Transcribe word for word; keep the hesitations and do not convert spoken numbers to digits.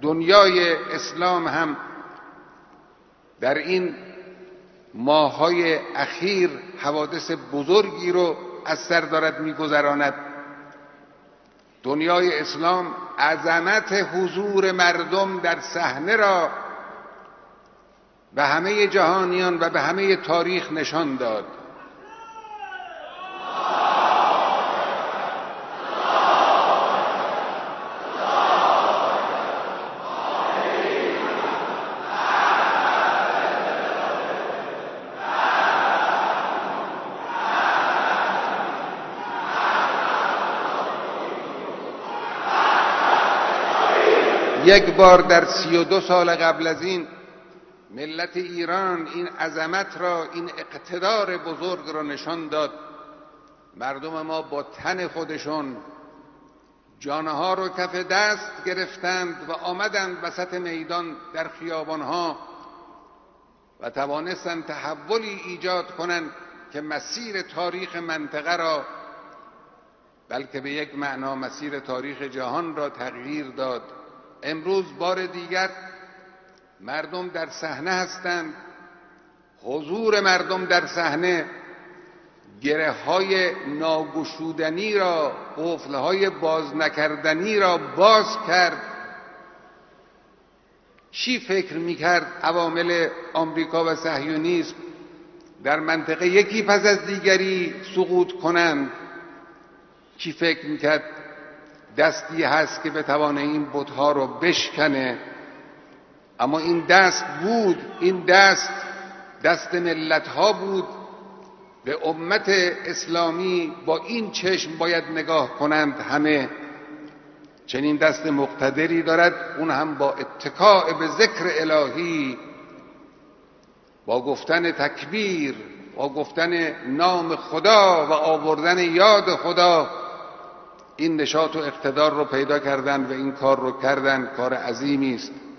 دنیای اسلام هم در این ماه‌های اخیر حوادث بزرگی رو از سر دارد می‌گذراند. دنیای اسلام عظمت حضور مردم در صحنه را به همه جهانیان و به همه تاریخ نشان داد. یک بار در سی و دو سال قبل از این ملت ایران این عظمت را، این اقتدار بزرگ را نشان داد. مردم ما با تن خودشون جانها رو کف دست گرفتند و آمدند وسط میدان در خیابانها و توانستند تحولی ایجاد کنند که مسیر تاریخ منطقه را، بلکه به یک معنا مسیر تاریخ جهان را تغییر داد. امروز بار دیگر مردم در صحنه هستند. حضور مردم در صحنه گره های ناگشودنی را، قفل های باز نکردنی را باز کرد. چی فکر میکرد عوامل آمریکا و صهیونیسم در منطقه یکی پس از دیگری سقوط کنند؟ چی فکر میکرد دستی هست که بتوانه این بت‌ها رو بشکنه؟ اما این دست بود، این دست دست ملت‌ها بود. به امت اسلامی با این چشم باید نگاه کنند. همه چنین دست مقتدری دارد، اون هم با اتکاء به ذکر الهی، با گفتن تکبیر، با گفتن نام خدا و آوردن یاد خدا این نشاط و اقتدار رو پیدا کردن و این کار رو کردن. کار عظیمی است.